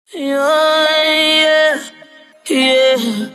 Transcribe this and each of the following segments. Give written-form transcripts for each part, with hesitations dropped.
Yeah, yeah.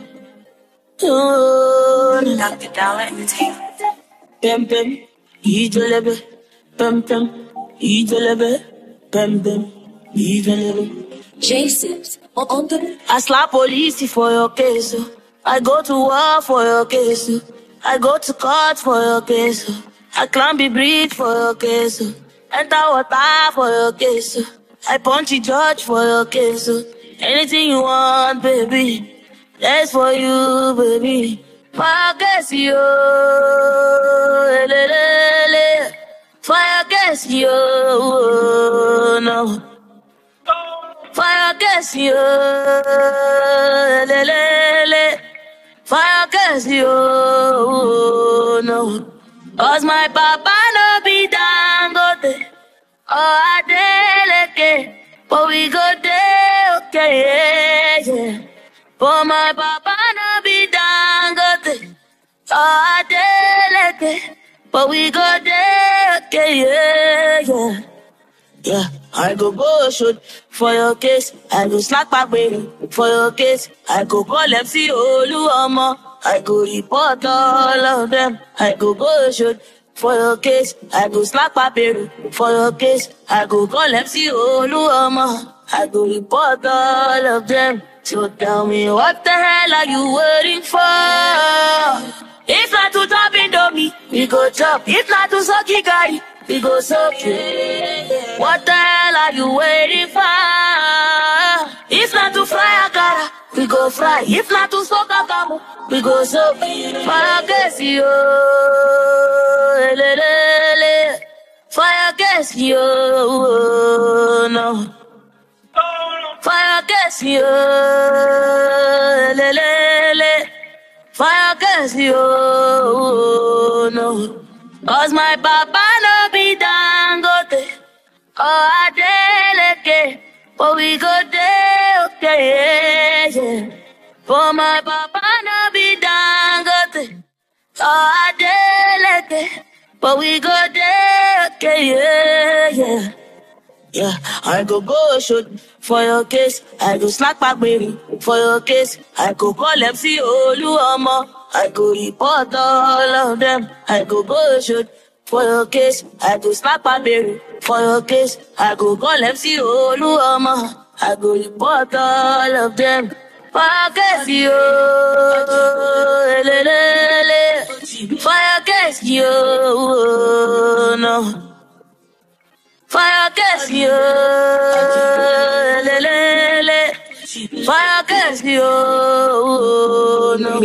Dr. Dollar Entertainment. Pem pem, ijelebe. Pem pem, ijelebe. Pem pem, ijelebe. J-Sips on the. I slap police for your case. I go to war for your case. I go to court for your case. I climb the bridge for your case. Enter water for your case. I punch the judge for your case. Anything you want, baby. That's for you, baby. Fire gas you, fire gas you, no. Fire gas you, fire gas you, no. 'Cause my papa no be Dangote, oh Adeleke, but we go there, okay, yeah, yeah. For my papa no be Dangote, oh Adeleke, but we go there, okay, yeah, yeah. Yeah, I go shoot for your case. I go slack back baby for your case. I go call MC Oluomo. I go report all of them. I go shoot for your case. I go slack back baby for your case. I go call MC Oluomo. I go report all of them. So tell me what the hell are you waiting for? If not to top Indomie, we go chop. If not to suck Gary, we go soak you. What the hell are you waiting for? If not to fry Akara, we go fry. If not to soak Akamu, we go soak. Fire gas you, fire gas you, no. Fire gas you, fire gas you, no. 'Cause my papa no be Dangote, oh Adeleke, but we go there, okay, yeah, yeah. For my papa no be Dangote, oh Adeleke, but we go there, okay, yeah, yeah. Yeah, I go shoot for your case. I go slack back baby for your case. I go call MC Oluomo. I go report all of them. I go shoot for your case. I go slack back baby for your case. I go call MC Oluomo. I go report all of them. Fire gas you, fire gas you, no. Fire gas you, fire gas you, no.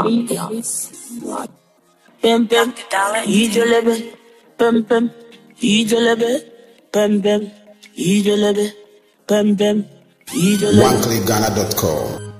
Pem pem, ijelebe, pem pem, ijelebe, pem pem, ijelebe, pem pem, ijelebe. OneClickGhana.com